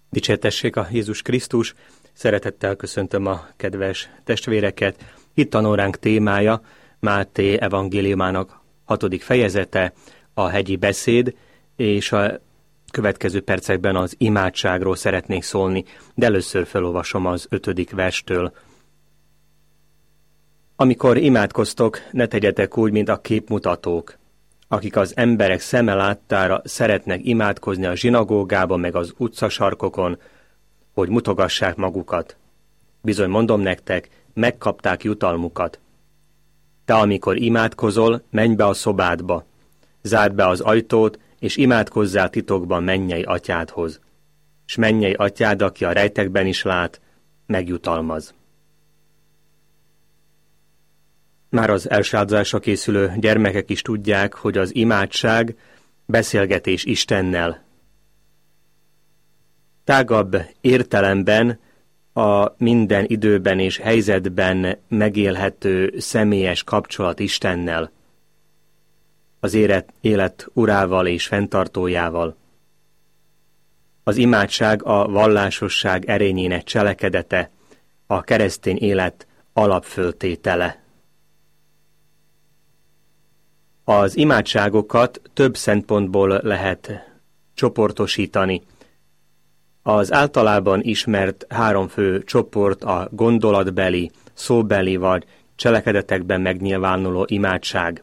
Dicsértessék a Jézus Krisztus, szeretettel köszöntöm a kedves testvéreket. Itt tanóránk témája Máté evangéliumának 6. fejezete, a hegyi beszéd, és a következő percekben az imádságról szeretnék szólni, de először felolvasom az 5. verstől. Amikor imádkoztok, ne tegyetek úgy, mint a képmutatók, akik az emberek szeme láttára szeretnek imádkozni a zsinagógában meg az utcasarkokon, hogy mutogassák magukat. Bizony mondom nektek, megkapták jutalmukat. Te, amikor imádkozol, menj be a szobádba, zárd be az ajtót, és imádkozzál titokban mennyei atyádhoz. S mennyei atyád, aki a rejtekben is lát, megjutalmaz. Már az első áldozásra készülő gyermekek is tudják, hogy az imádság beszélgetés Istennel. Tágabb értelemben a minden időben és helyzetben megélhető személyes kapcsolat Istennel, az élet urával és fenntartójával. Az imádság a vallásosság erényének cselekedete, a keresztény élet alapföltétele. Az imádságokat több szempontból lehet csoportosítani. Az általában ismert 3 fő csoport a gondolatbeli, szóbeli vagy cselekedetekben megnyilvánuló imádság.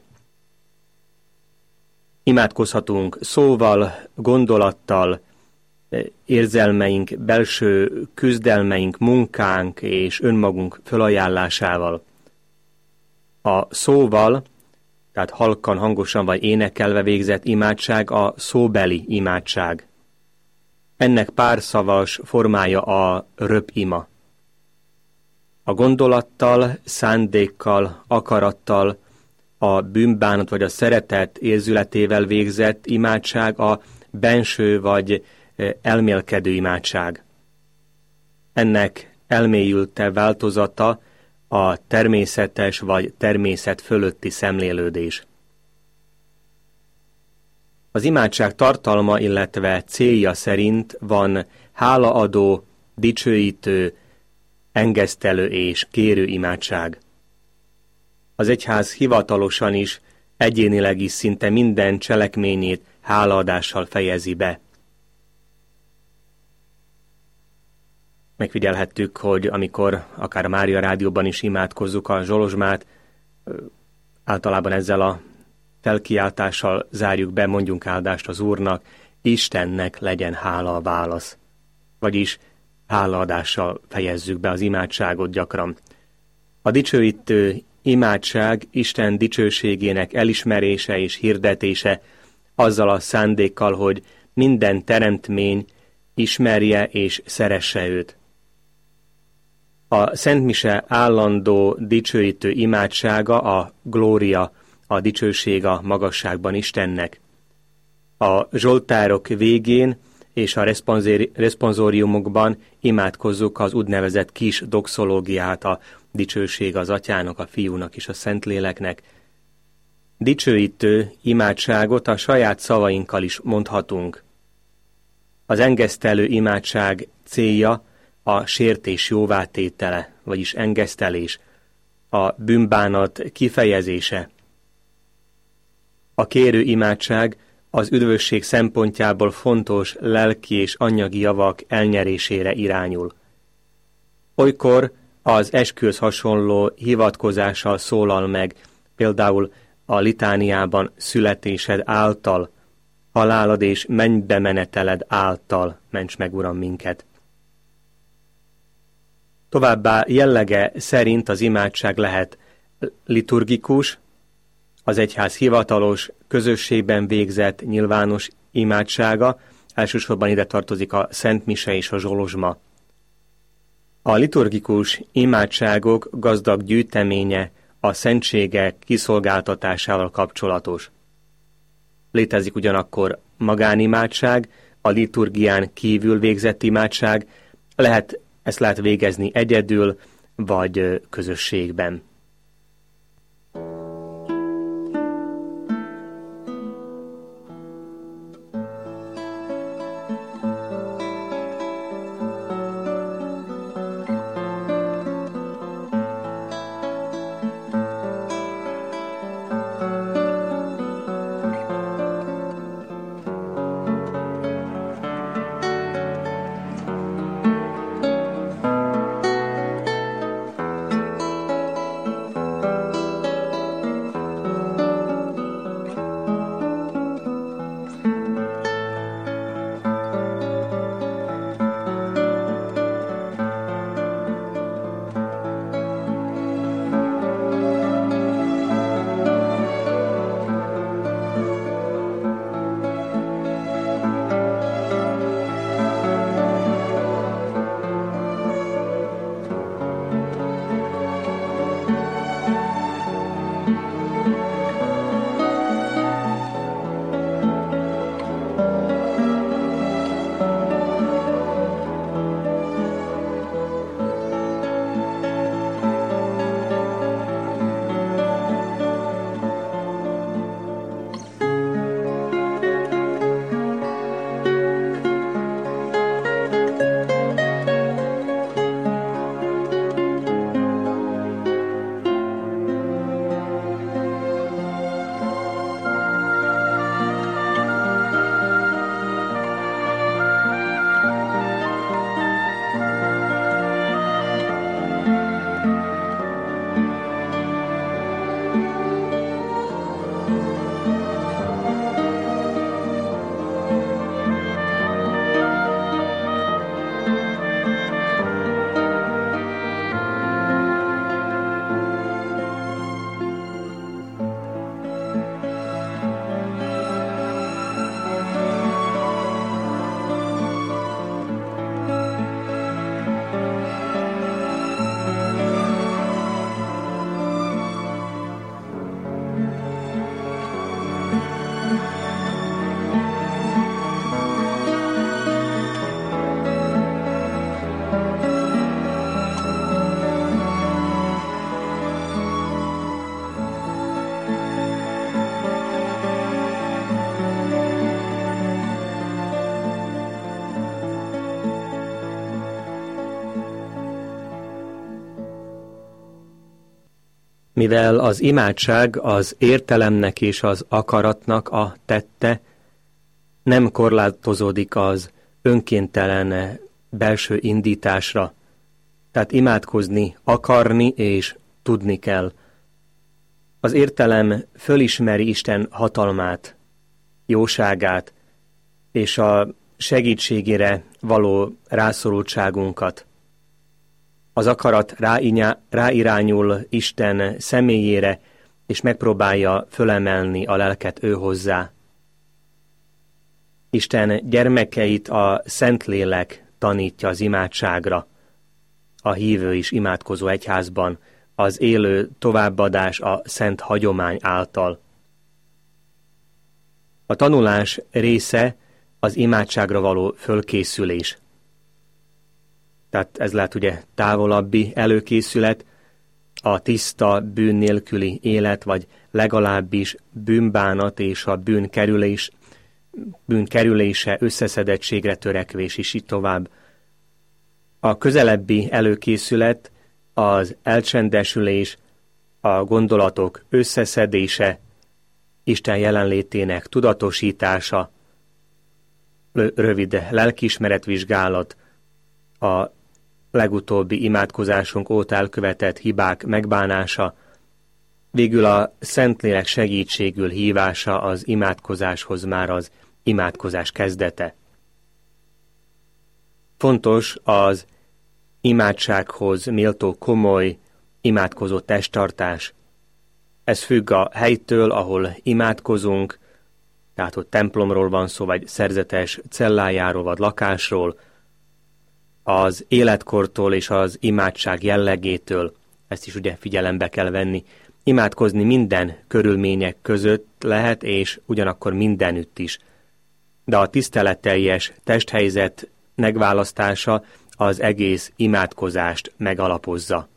Imádkozhatunk szóval, gondolattal, érzelmeink, belső küzdelmeink, munkánk és önmagunk fölajánlásával. A szóval, tehát halkan, hangosan vagy énekelve végzett imádság a szóbeli imádság. Ennek párszavas formája a röpima. A gondolattal, szándékkal, akarattal, a bűnbánat vagy a szeretet érzületével végzett imádság a benső vagy elmélkedő imádság. Ennek elmélyülte változata a természetes vagy természet fölötti szemlélődés. Az imádság tartalma, illetve célja szerint van hálaadó, dicsőítő, engesztelő és kérő imádság. Az egyház hivatalosan is, egyénileg is szinte minden cselekményét hálaadással fejezi be. Megfigyelhettük, hogy amikor akár a Mária Rádióban is imádkozzuk a Zsolozsmát, általában ezzel a felkiáltással zárjuk be, mondjunk áldást az Úrnak, Istennek legyen hála a válasz. Vagyis hálaadással fejezzük be az imádságot gyakran. A dicsőítő imádság Isten dicsőségének elismerése és hirdetése azzal a szándékkal, hogy minden teremtmény ismerje és szeresse őt. A Szent Mise állandó dicsőítő imádsága a glória, a dicsőség a magasságban Istennek. A zsoltárok végén és a responsoriumokban imádkozzuk az úgynevezett kis doxológiát, a dicsőség az Atyának, a Fiúnak és a Szentléleknek. Dicsőítő imádságot a saját szavainkkal is mondhatunk. Az engesztelő imádság célja a sértés jóvátétele, vagyis engesztelés, a bűnbánat kifejezése. A kérő imádság az üdvösség szempontjából fontos lelki és anyagi javak elnyerésére irányul. Olykor az eskühöz hasonló hivatkozással szólal meg, például a litániában születésed által, halálad és mennybe meneteled által ments meg, Uram, minket. Továbbá jellege szerint az imádság lehet liturgikus, az egyház hivatalos, közösségben végzett nyilvános imádsága, elsősorban ide tartozik a Szent Mise és a Zsolozsma. A liturgikus imádságok gazdag gyűjteménye a szentségek kiszolgáltatásával kapcsolatos. Létezik ugyanakkor magánimádság, a liturgián kívül végzett imádság, ezt lehet végezni egyedül vagy közösségben. Mivel az imádság az értelemnek és az akaratnak a tette, nem korlátozódik az önkéntelen belső indításra, tehát imádkozni, akarni és tudni kell. Az értelem fölismeri Isten hatalmát, jóságát és a segítségére való rászorultságunkat. Az akarat ráirányul Isten személyére, és megpróbálja fölemelni a lelket ő hozzá. Isten gyermekeit a Szentlélek tanítja az imádságra. A hívő és imádkozó egyházban az élő továbbadás a szent hagyomány által. A tanulás része az imádságra való fölkészülés. Tehát ez lehet ugye távolabbi előkészület, a tiszta, bűn nélküli élet, vagy legalábbis bűnbánat és a bűn kerülése, összeszedettségre törekvés, és így tovább. A közelebbi előkészület az elcsendesülés, a gondolatok összeszedése, Isten jelenlétének tudatosítása, rövid lelkiismeretvizsgálat, a legutóbbi imádkozásunk óta elkövetett hibák megbánása, végül a Szentlélek segítségül hívása az imádkozáshoz már az imádkozás kezdete. Fontos az imádsághoz méltó komoly, imádkozó testtartás. Ez függ a helytől, ahol imádkozunk, tehát hogy templomról van szó, vagy szerzetes cellájáról, vagy lakásról, az életkortól és az imádság jellegétől, ezt is ugye figyelembe kell venni. Imádkozni minden körülmények között lehet, és ugyanakkor mindenütt is. De a tiszteletteljes testhelyzet megválasztása az egész imádkozást megalapozza.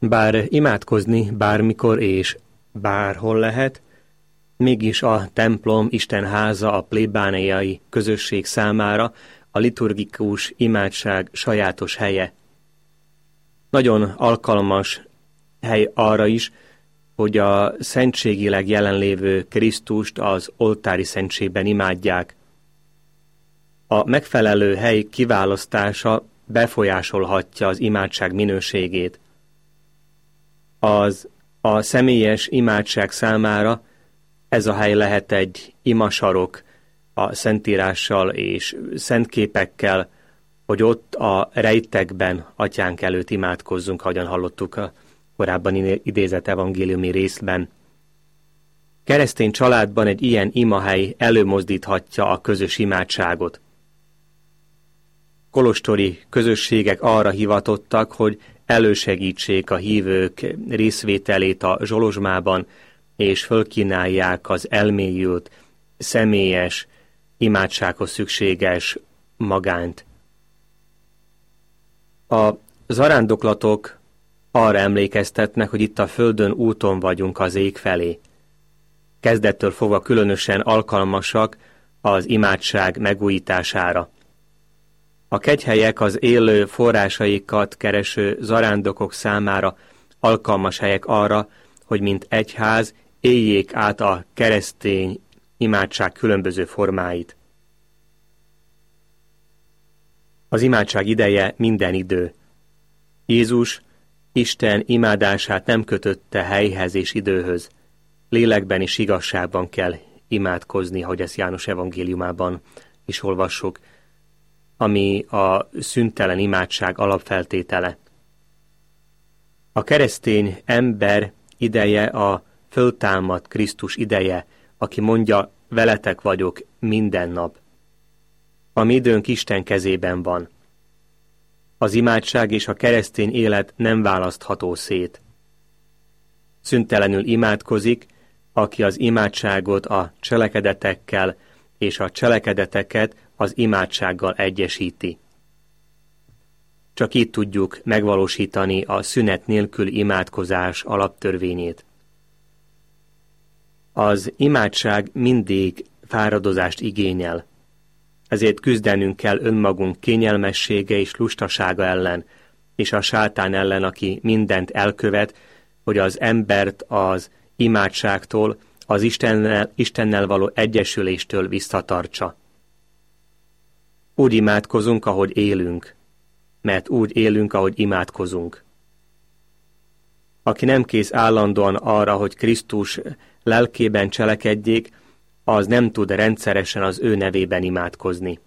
Bár imádkozni bármikor és bárhol lehet, mégis a templom, Isten háza a plébániai közösség számára a liturgikus imádság sajátos helye. Nagyon alkalmas hely arra is, hogy a szentségileg jelenlévő Krisztust az oltári szentségben imádják. A megfelelő hely kiválasztása befolyásolhatja az imádság minőségét. A személyes imádság számára ez a hely lehet egy imasarok a szentírással és szentképekkel, hogy ott a rejtekben atyánk előtt imádkozzunk, ahogyan hallottuk a korábban idézett evangéliumi részben. Keresztény családban egy ilyen imahely előmozdíthatja a közös imádságot. Kolostori közösségek arra hivatottak, hogy elősegítsék a hívők részvételét a zsolozsmában, és fölkínálják az elmélyült, személyes, imádsághoz szükséges magányt. A zarándoklatok arra emlékeztetnek, hogy itt a földön úton vagyunk az ég felé. Kezdettől fogva különösen alkalmasak az imádság megújítására. A kegyhelyek az élő forrásaikat kereső zarándokok számára alkalmas helyek arra, hogy mint egyház éljék át a keresztény imádság különböző formáit. Az imádság ideje minden idő. Jézus Isten imádását nem kötötte helyhez és időhöz. Lélekben és igazságban kell imádkozni, ahogy ezt János evangéliumában is olvassuk, ami a szüntelen imádság alapfeltétele. A keresztény ember ideje a föltámadt Krisztus ideje, aki mondja, veletek vagyok minden nap. A mi időnk Isten kezében van. Az imádság és a keresztény élet nem választható szét. Szüntelenül imádkozik, aki az imádságot a cselekedetekkel és a cselekedeteket az imádsággal egyesíti. Csak így tudjuk megvalósítani a szünet nélkül imádkozás alaptörvényét. Az imádság mindig fáradozást igényel. Ezért küzdenünk kell önmagunk kényelmessége és lustasága ellen, és a sátán ellen, aki mindent elkövet, hogy az embert az imádságtól, az Istennel való egyesüléstől visszatartsa. Úgy imádkozunk, ahogy élünk, mert úgy élünk, ahogy imádkozunk. Aki nem kész állandóan arra, hogy Krisztus lelkében cselekedjék, az nem tud rendszeresen az ő nevében imádkozni.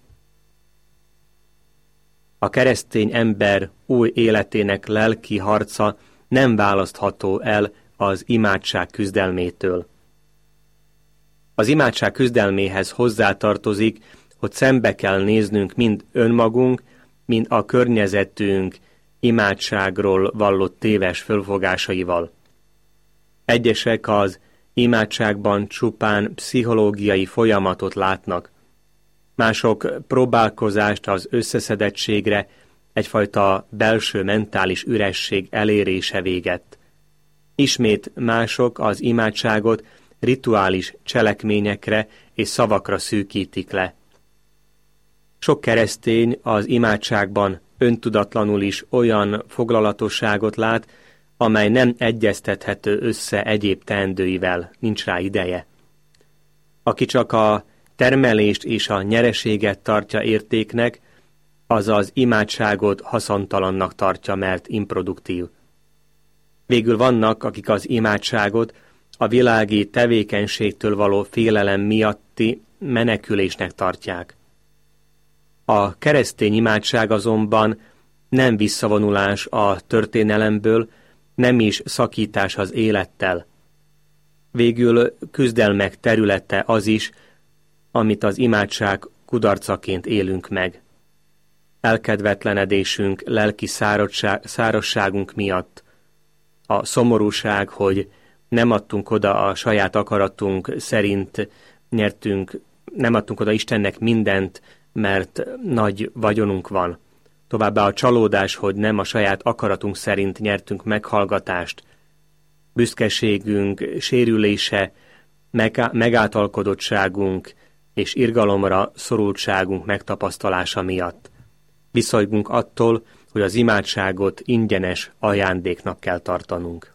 A keresztény ember új életének lelki harca nem választható el az imádság küzdelmétől. Az imádság küzdelméhez hozzátartozik, hogy szembe kell néznünk mind önmagunk, mind a környezetünk imádságról vallott téves fölfogásaival. Egyesek az imádságban csupán pszichológiai folyamatot látnak, mások próbálkozást az összeszedettségre, egyfajta belső mentális üresség elérése végett. Ismét mások az imádságot rituális cselekményekre és szavakra szűkítik le. Sok keresztény az imádságban öntudatlanul is olyan foglalatosságot lát, amely nem egyeztethető össze egyéb teendőivel, nincs rá ideje. Aki csak a termelést és a nyereséget tartja értéknek, az az imádságot haszontalannak tartja, mert improduktív. Végül vannak, akik az imádságot a világi tevékenységtől való félelem miatti menekülésnek tartják. A keresztény imádság azonban nem visszavonulás a történelemből, nem is szakítás az élettel. Végül küzdelmek területe az is, amit az imádság kudarcaként élünk meg. Elkedvetlenedésünk, lelki szárazságunk miatt, a szomorúság, hogy nem adtunk oda a saját akaratunk szerint nyertünk, nem adtunk oda Istennek mindent, mert nagy vagyonunk van. továbbá a csalódás, hogy nem a saját akaratunk szerint nyertünk meghallgatást, büszkeségünk, sérülése, megáltalkodottságunk és irgalomra szorultságunk megtapasztalása miatt. Visszajgunk attól, hogy az imádságot ingyenes ajándéknak kell tartanunk.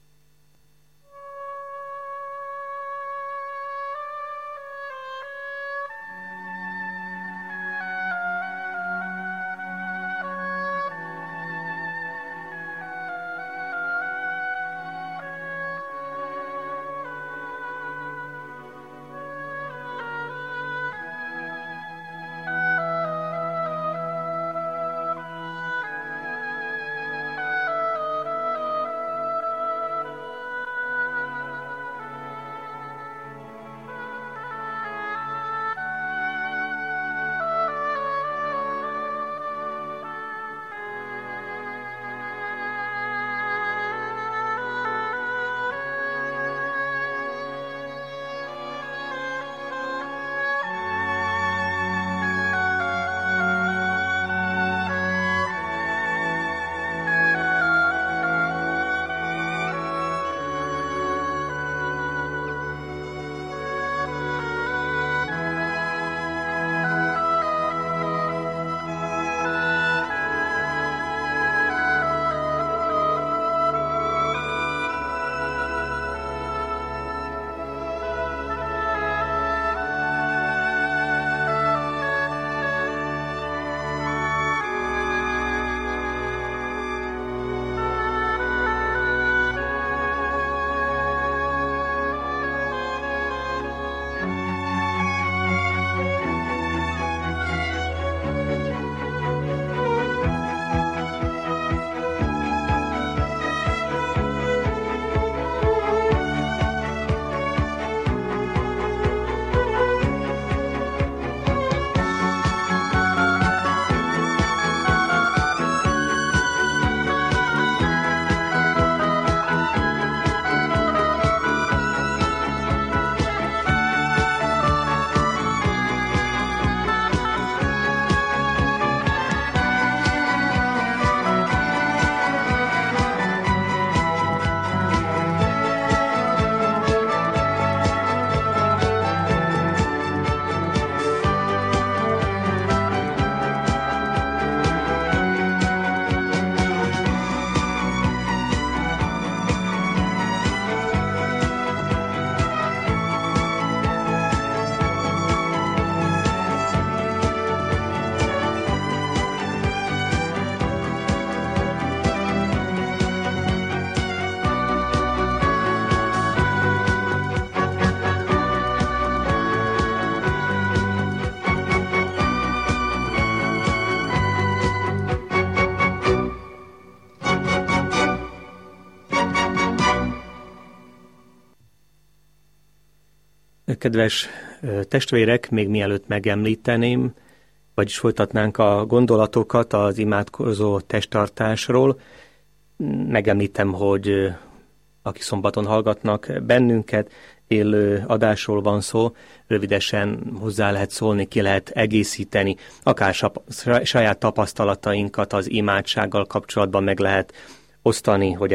Kedves testvérek, még mielőtt megemlíteném, vagyis folytatnánk a gondolatokat az imádkozó testtartásról, megemlítem, hogy aki szombaton hallgatnak bennünket, élő adásról van szó, rövidesen hozzá lehet szólni, ki lehet egészíteni, akár saját tapasztalatainkat az imádsággal kapcsolatban meg lehet osztani, hogy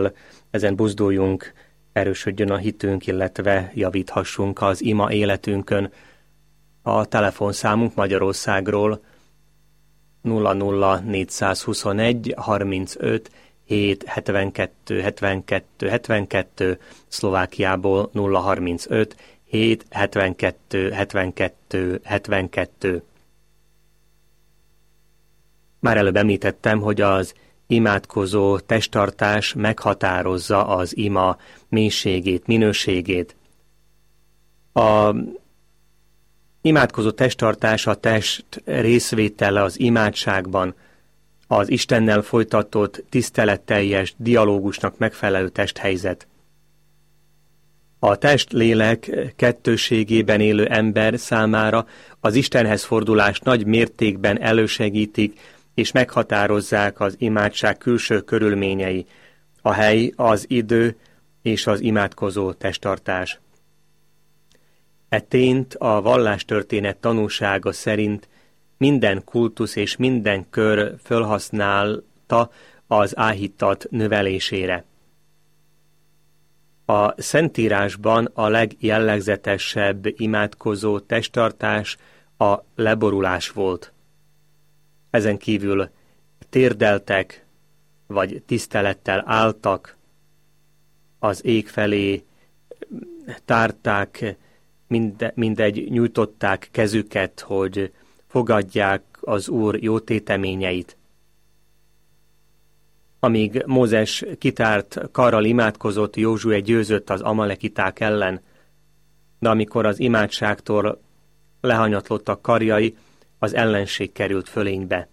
ezen buzduljunk, erősödjön a hitünk, illetve javíthassunk az ima életünkön. A telefonszámunk Magyarországról 00421 35 7 72 72 72, Szlovákiából 035 7 72 72 72. Már előbb említettem, hogy az imádkozó testtartás meghatározza az ima mélységét, minőségét. A imádkozó testtartás a test részvétele az imádságban, az Istennel folytatott tiszteletteljes dialógusnak megfelelő testhelyzet. A test-lélek kettőségében élő ember számára az Istenhez fordulást nagy mértékben elősegítik, és meghatározzák az imádság külső körülményei, a hely, az idő és az imádkozó testtartás. E tényt a vallástörténet tanúsága szerint minden kultusz és minden kör felhasználta az áhítat növelésére. A Szentírásban a legjellegzetesebb imádkozó testtartás a leborulás volt. Ezen kívül térdeltek, vagy tisztelettel álltak, az ég felé tárták, mindegy nyújtották kezüket, hogy fogadják az Úr jó téteményeit. Amíg Mózes kitárt karral imádkozott, Józsué győzött az amalekiták ellen, de amikor az imádságtól lehanyatlottak karjai, az ellenség került fölénybe.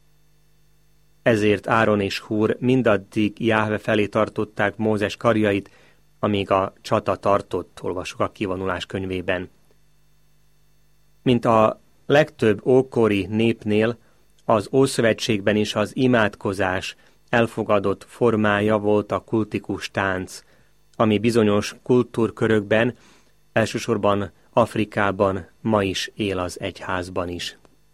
Ezért Áron és Húr mindaddig Jáhve felé tartották Mózes karjait, amíg a csata tartott, olvasok a Kivonulás könyvében. Mint a legtöbb ókori népnél, az Ószövetségben is az imádkozás elfogadott formája volt a kultikus tánc, ami bizonyos kultúrkörökben, elsősorban Afrikában ma is él az egyházban is.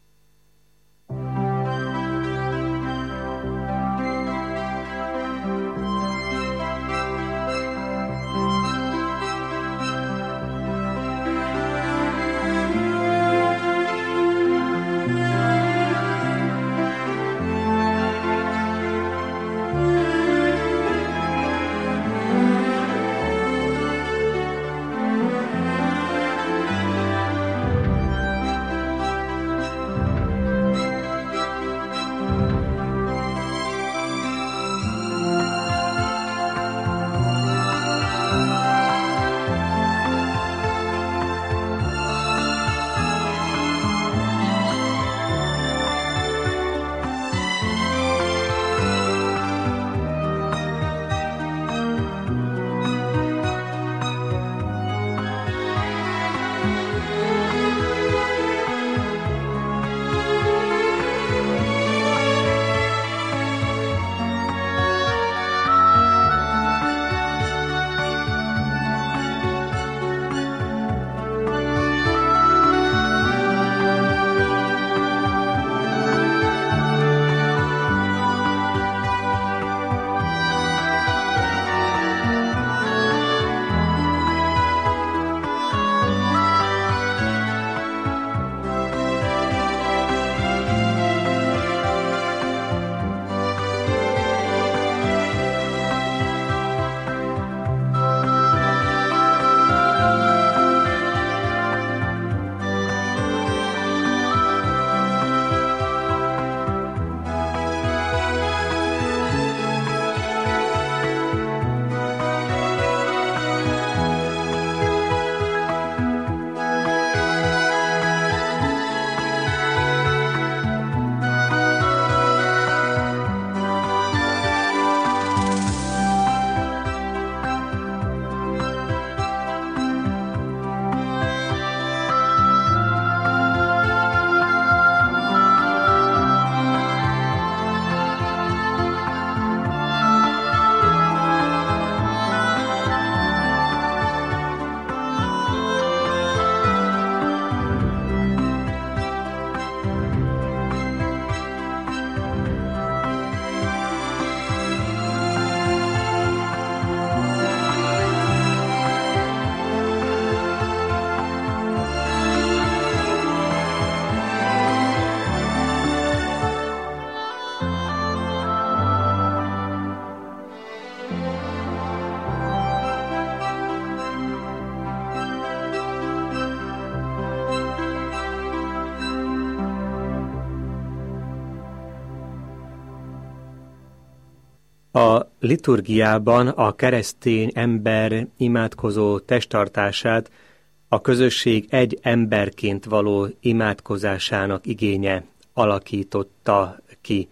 A liturgiában a keresztény ember imádkozó testtartását a közösség egy emberként való imádkozásának igénye alakította ki.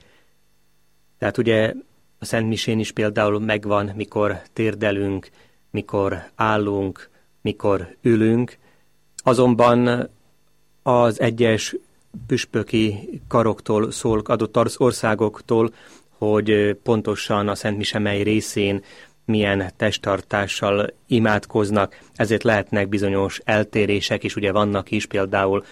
Tehát ugye a Szent Misén is például megvan, mikor térdelünk, mikor állunk, mikor ülünk, azonban az egyes püspöki karoktól szól, adott országoktól, hogy pontosan a Szent Mise mely részén milyen testtartással imádkoznak, ezért lehetnek bizonyos eltérések is, ugye vannak is például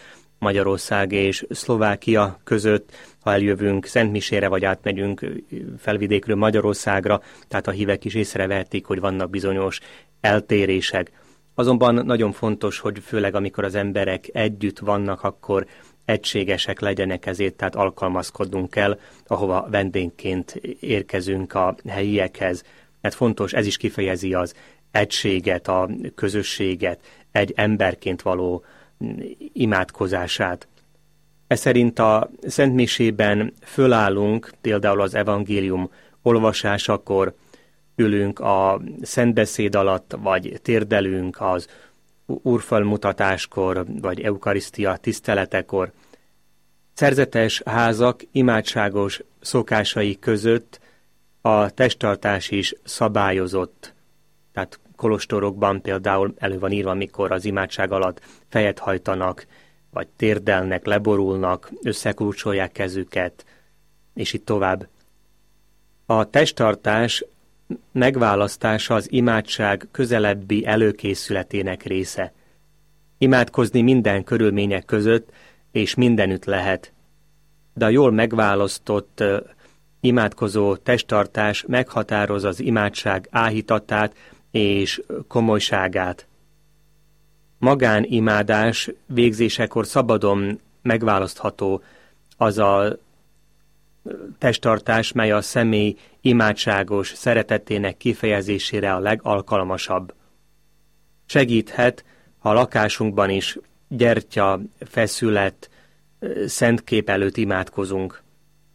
Magyarország és Szlovákia között, ha eljövünk Szentmisére, vagy átmegyünk felvidékről Magyarországra, tehát a hívek is észrevehetik, hogy vannak bizonyos eltérések. Azonban nagyon fontos, hogy főleg amikor az emberek együtt vannak, akkor egységesek legyenek, ezért tehát alkalmazkodnunk kell, ahova vendégként érkezünk a helyiekhez. Mert fontos, ez is kifejezi az egységet, a közösséget, egy emberként való imádkozását. Ez szerint a szentmisében fölállunk, például az evangélium olvasásakor, ülünk a szentbeszéd alatt, vagy térdelünk az úrfelmutatáskor, vagy eukarisztia tiszteletekor. Szerzetes házak imádságos szokásai között a testtartás is szabályozott. Tehát kolostorokban például elő van írva, mikor az imádság alatt fejet hajtanak, vagy térdelnek, leborulnak, összekulcsolják kezüket, és így tovább. A testtartás megválasztása az imádság közelebbi előkészületének része. Imádkozni minden körülmények között, és mindenütt lehet. De a jól megválasztott imádkozó testtartás meghatároz az imádság áhítatát és komolyságát. Magánimádás végzésekor szabadon megválasztható az a testtartás, mely a személy imádságos szeretetének kifejezésére a legalkalmasabb. Segíthet, ha a lakásunkban is gyertya, feszület, szentkép előtt imádkozunk.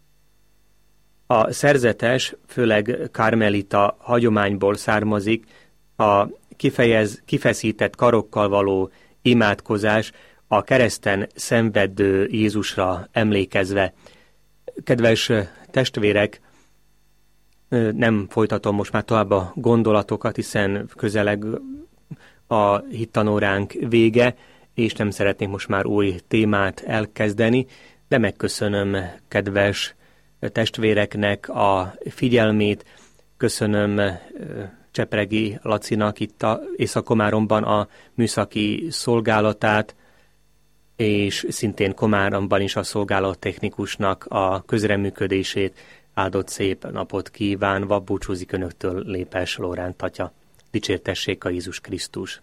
A szerzetes, főleg karmelita hagyományból származik, a kifeszített karokkal való imádkozás a kereszten szenvedő Jézusra emlékezve. Kedves testvérek, nem folytatom most már tovább a gondolatokat, hiszen közeleg a hittanóránk vége, és nem szeretnék most már új témát elkezdeni, de megköszönöm kedves testvéreknek a figyelmét, köszönöm Csepregi Lacinak itt a Észak-Komáromban a műszaki szolgálatát, és szintén Komáromban is a szolgálattechnikusnak a közreműködését. Áldott szép napot kívánva búcsúzik önöktől Lépes Lóránt atya. Dicsértessék a Jézus Krisztus!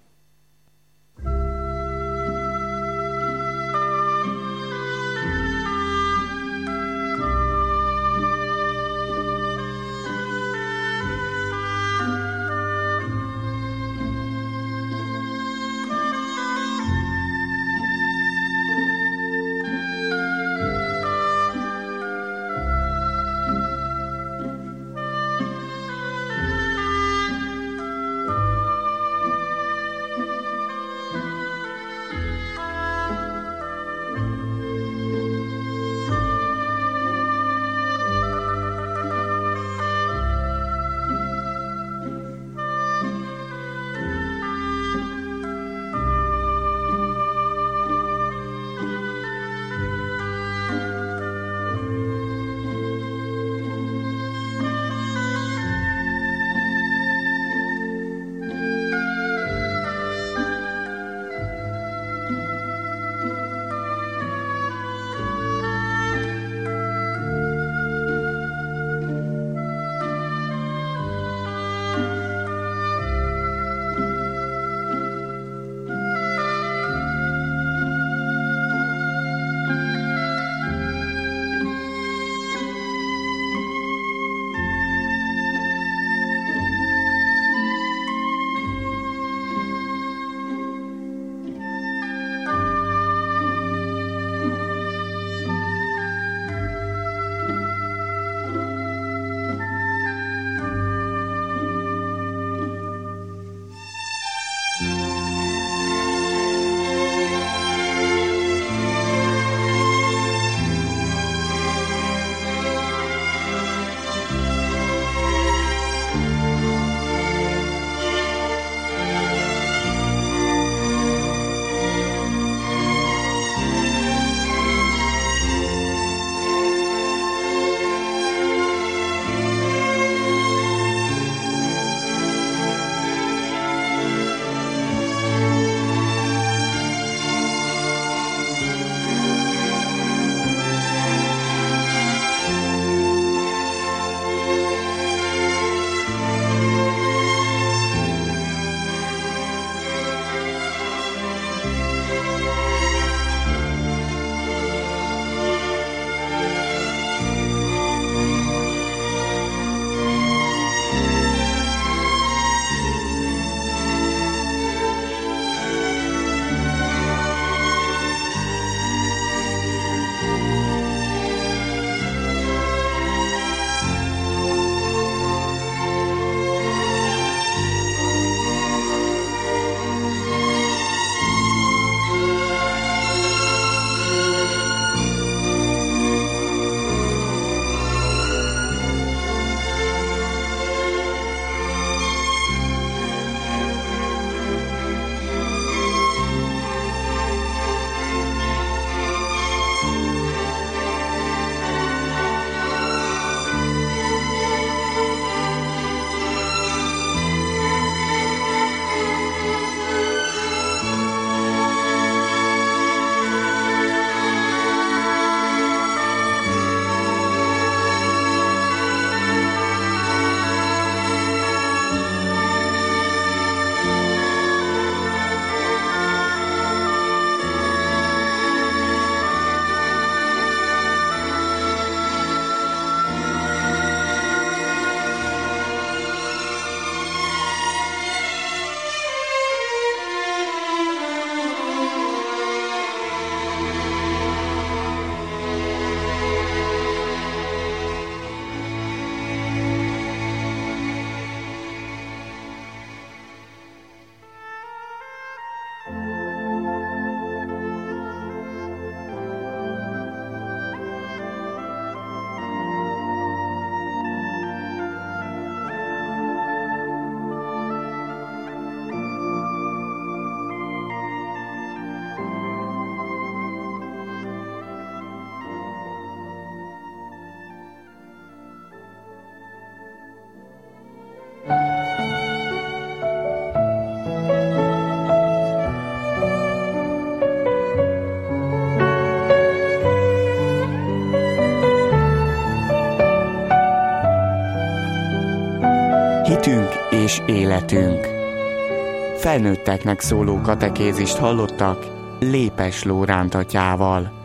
és életünk. Felnőtteknek szóló katekézist hallottak Lépes Lóránt atyával.